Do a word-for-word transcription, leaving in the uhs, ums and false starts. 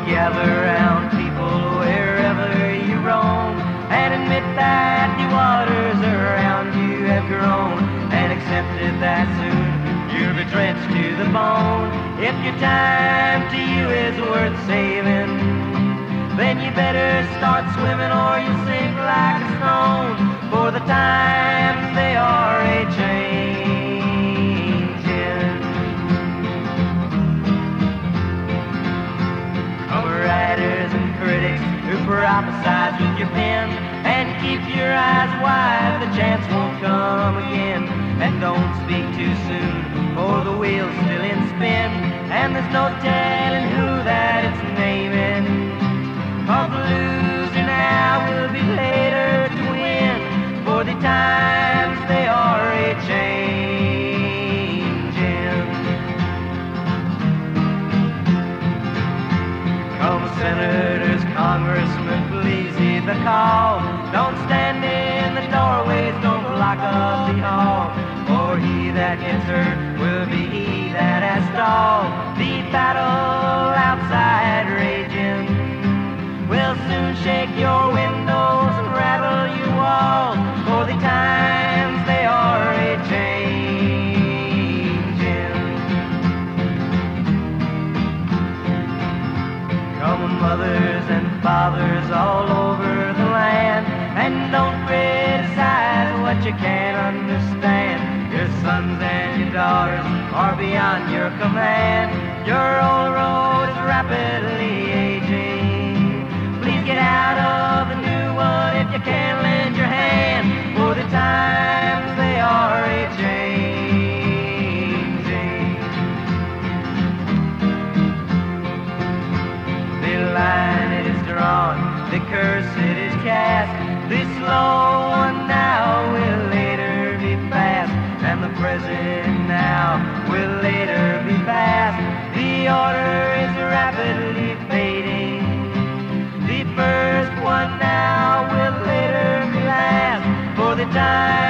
gather round people wherever you roam, and admit that the waters around you have grown, and accepted that soon you'll be drenched to the bone. If your time to you is worth saving, then you better start swimming or you'll sink like a stone, for the times they are a-changing. Come writers and critics who prophesize with your pen, and keep your eyes wide, the chance won't come again. And don't speak too soon, for the wheel's still in spin, and there's no telling who that it's naming. Cause the loser now will be later to win, for the times they are a-changing. Come senators, congressmen, please heed the call. Don't stand in the doorways, don't block up the hall, for he that gets hurt will be he that has stalled. The battle outside raging will soon shake your windows and rattle your walls, for the times they are a-changing. Come mothers and fathers all over the land, and don't criticize what you can't understand. Your sons and your daughters are beyond your command. Your old road is rapidly aging. Please get out of the new one if you can lend your hand, for the times they are a-changing. The line it is drawn, the curse it is cast. This slow one now will later be fast, and the present now will later be past. The order is rapidly fading. The first one now will later be last, for the time